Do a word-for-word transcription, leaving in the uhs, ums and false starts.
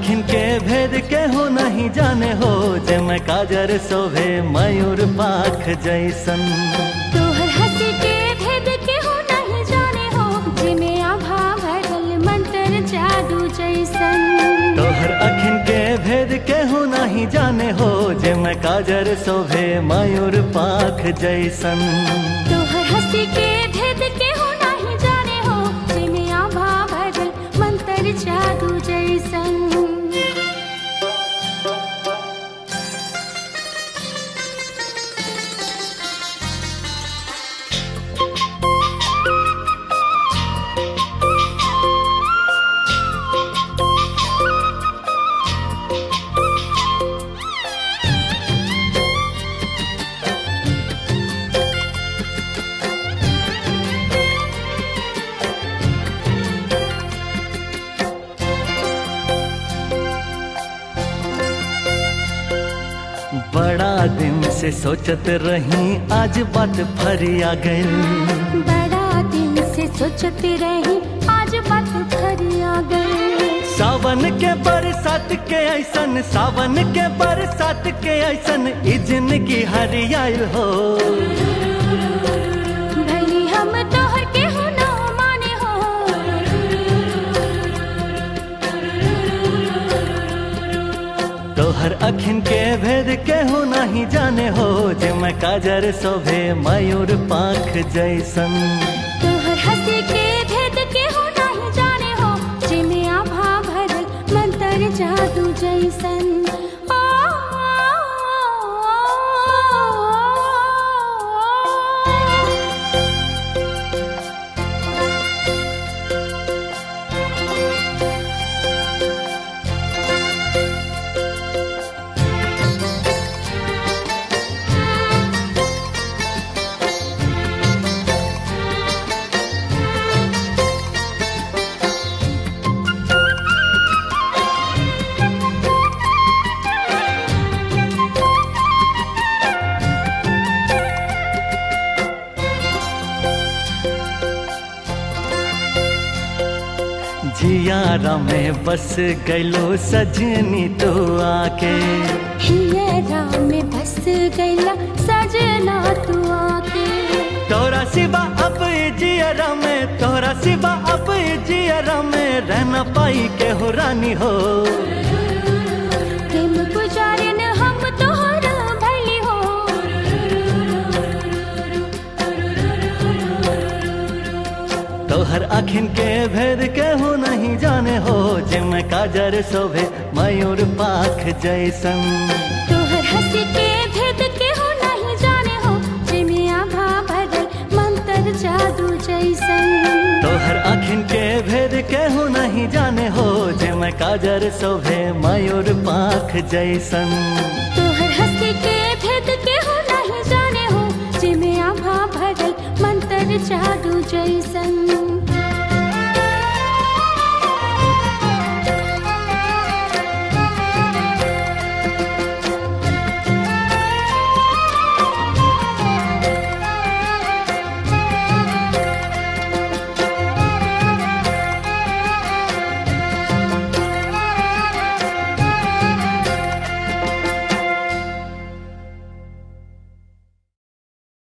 अखिन के भेद के हो नहीं जाने हो, जे मैं काजर शोभे मयूर पाख जैसन। तोहर हंसी के भेद के हो नहीं जाने हो, जे में आभा भरल मंत्र जादू जैसन। तोहर अखिन के भेद के हो नहीं जाने हो, जे मैं काजर शोभे मयूर पाख जैसन। तोहर हंसी के भेद के हो नहीं जाने हो, जे में आभा भरल मंत्र जादू जैसन। बड़ा दिन से सोचत रही आज बात फरिया गई। बड़ा दिन से सोचत रही आज बात फरिया गई। सावन के बरसात के ऐसन, सावन के बरसात के ऐसन इजन की हरियाल हो। भली हम तोहर के हो ना माने हो, तोहर अखिन के भेद के हो नहीं जाने हो, जे मैं काजर शोभे मयूर पाख जैसन। तोहर हंसी के भेद के हो नहीं जाने हो, जे में आभा भरल मंत्र जादू जैसन। ओ, जियारा में बस गैलो सजनी तो आके। हियरा में बस गैला सजना तू आके। तोरा सिवा अब जियरा में, तोरा सिवा अब जियरा में रहना पाई के हो रानी हो। प्रेम पुजारिन हम तोहर भली हो, तोहर अखिन के भेद के हो नहीं जाने हो, जे मैं काजर शोभे मयूर पाख जैसन। तोहर हंसी के भेद के हो नहीं जाने हो, जे में आभा भरल मंत्र जादू जैसन। तोहर अखिन के भेद के हो नहीं जाने हो, जे मैं काजर शोभे मयूर पाख जैसन। तोहर हंसी के भेद के हो नहीं जाने हो, जे में आभा भरल मंत्र जादू जैसन।